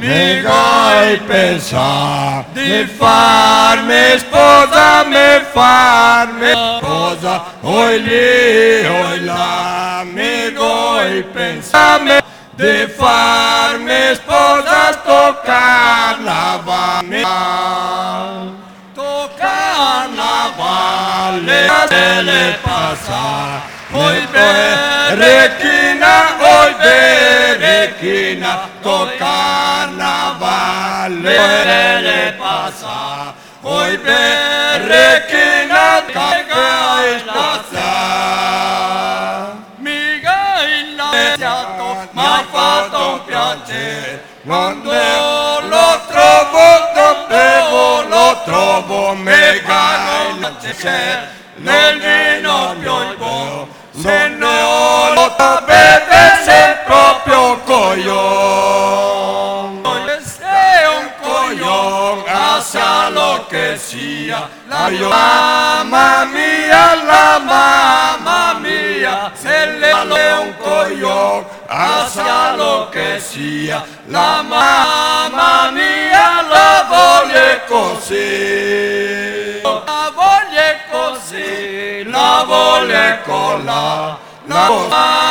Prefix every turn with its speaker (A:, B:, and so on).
A: hai pensato di farmi sposa, farmi sposa, oi lì, oi là, hai pensato di farmi sposa, sto carnavalle, se le passa, oi berechina, sto carnavalle, se le passa, oi berechina, che mica il lasciato, m'ha fatto un piacere, quando lo trovo, mega il piacere, nel vino più se non lo beve sei proprio coglione, sei un coglione, assalo che sia, la mamma mia, se lei è un coglione, assalo che sia, la mamma mia la voglio così, la voglio così, la voglio con la